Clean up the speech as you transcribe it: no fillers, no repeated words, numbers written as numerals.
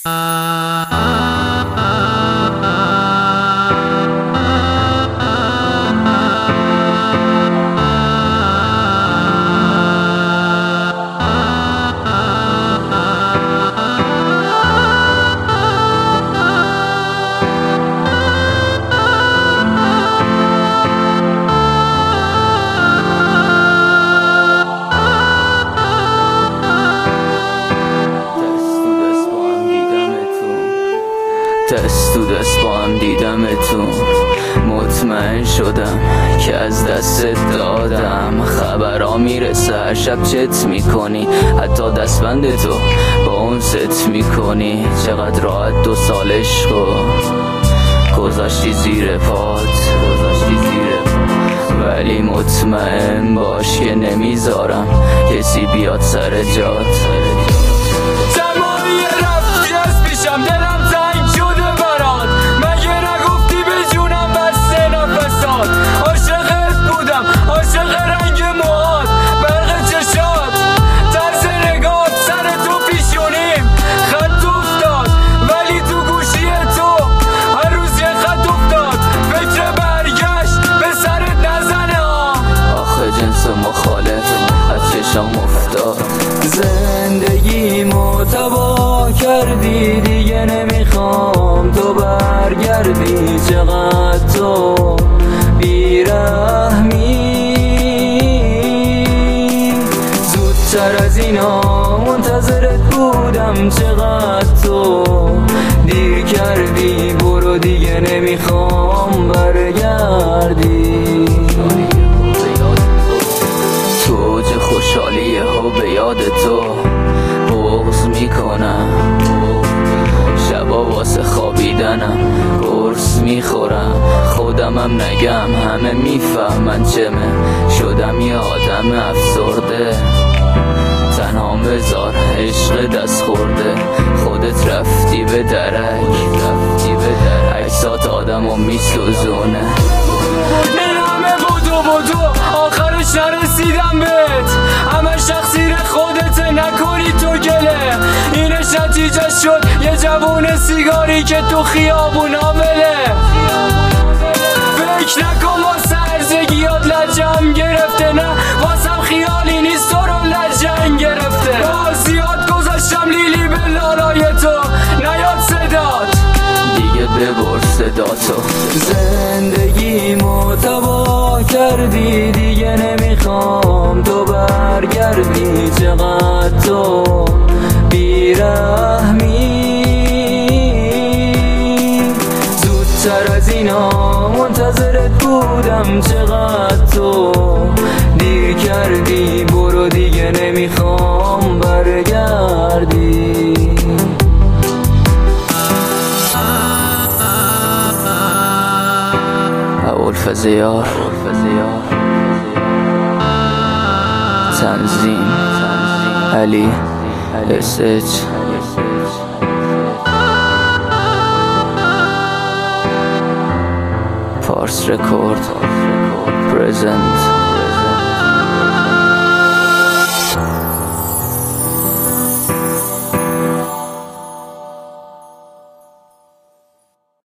دست تو دست با هم دیدمتون، مطمئن شدم که از دستت دادم. خبرها میرسه هر شب چت میکنی، حتی دستبند تو با اون ست میکنی. چقدر راحت 2 سال عشقو گذاشتی زیر پات، ولی مطمئن باش که نمیذارم کسی بیاد سر جات. تمامی رفتی از پیشم، دلم تنگ شده برات. مگه نگفتی به جونم بسته نفسات؟ عاشقت بودم، عاشق رنگ موهات، برق چشات، طرز نگات، سر تو پیشونیم خط افتاد، ولی تو گوشی تو هر روز یه خط افتاد. فکر برگشت به سرت نزنه آخه جنس مخالف از چشم افتاد. زندگیمو تباه کردی، دیگه نمیخوام تو برگردی. چقدر تو بیرحمی، زودتر از اینا منتظرت بودم. چقدر تو دیر کردی، برو دیگه نمیخوام برگردی. تو اوج خوشحالیه ها به یاد تو بغض میکنم، شبا واسه خوابیدنم قرص میخورم. خودمم نگم همه میفهمن چمه، شدم یه آدم افسرده. تنها بذار عشق دست خورده، خودت رفتی به درک، عکسات آدمو میسوزونه. بدو آخرش نرسیدم بهت، همه شخصیر خودت، نکنی تو گله. اینش نتیجه شد یه جوون سیگاری که تو خیابون عامله. فکر نکن واسه هرزگیات لجم گرفته، نه واسم خیالی نیست تو رو لجنگ گرفته. بازیات گذاشتم لیلی به لالای تو، نیاد صدات دیگه ببر صداتو. زندگیمو تباه کردی، دیگه نمیخوام تو برگردی. چقدر تو بیرحمی، زودتر از اینا منتظرت بودم. چقدر تو دیر کردی، برو دیگه نمیخوام برگردی. ابوالفضیار تنظیم علی SH فارس رکورد پرزنت.